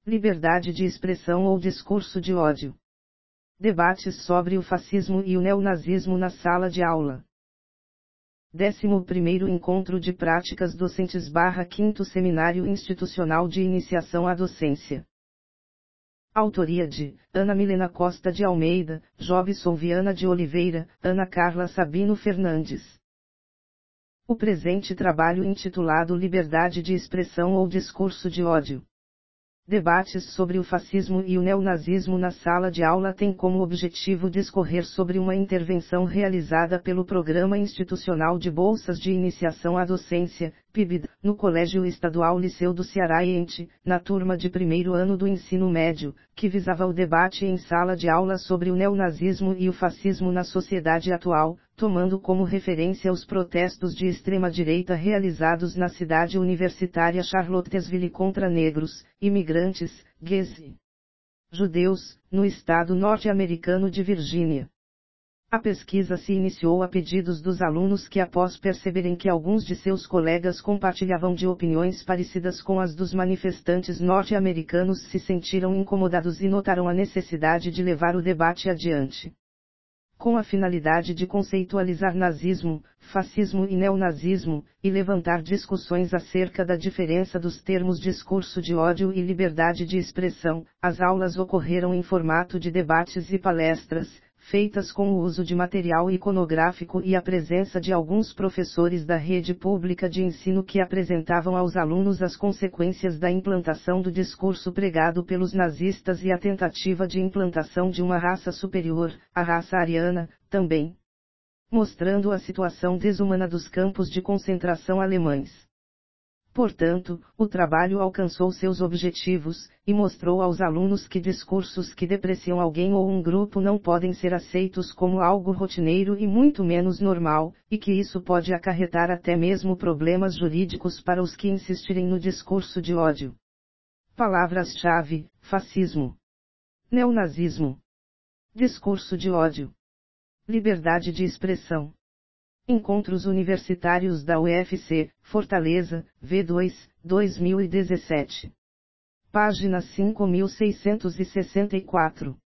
Liberdade de expressão ou discurso de ódio. Debates sobre o fascismo e o neonazismo na sala de aula. 11º Encontro de Práticas Docentes / 5º Seminário Institucional de Iniciação à Docência. Autoria de Ana Milena Costa de Almeida, Jobson Viana de Oliveira, Ana Carla Sabino Fernandes. O presente trabalho intitulado Liberdade de Expressão ou Discurso de Ódio. Debates sobre o fascismo e o neonazismo na sala de aula tem como objetivo discorrer sobre uma intervenção realizada pelo Programa Institucional de Bolsas de Iniciação à Docência, PIBID, no Colégio Estadual Liceu do Cearense, na turma de primeiro ano do ensino médio, que visava o debate em sala de aula sobre o neonazismo e o fascismo na sociedade atual, tomando como referência os protestos de extrema-direita realizados na cidade universitária Charlottesville contra negros, imigrantes, gays e judeus, no estado norte-americano de Virgínia. A pesquisa se iniciou a pedidos dos alunos que, após perceberem que alguns de seus colegas compartilhavam de opiniões parecidas com as dos manifestantes norte-americanos, se sentiram incomodados e notaram a necessidade de levar o debate adiante. Com a finalidade de conceitualizar nazismo, fascismo e neonazismo, e levantar discussões acerca da diferença dos termos discurso de ódio e liberdade de expressão, as aulas ocorreram em formato de debates e palestras, feitas com o uso de material iconográfico e a presença de alguns professores da rede pública de ensino que apresentavam aos alunos as consequências da implantação do discurso pregado pelos nazistas e a tentativa de implantação de uma raça superior, a raça ariana, também mostrando a situação desumana dos campos de concentração alemães. Portanto, o trabalho alcançou seus objetivos, e mostrou aos alunos que discursos que depreciam alguém ou um grupo não podem ser aceitos como algo rotineiro e muito menos normal, e que isso pode acarretar até mesmo problemas jurídicos para os que insistirem no discurso de ódio. Palavras-chave: fascismo, neonazismo, discurso de ódio, liberdade de expressão. Encontros Universitários da UFC, Fortaleza, V2, 2017. Página 5664.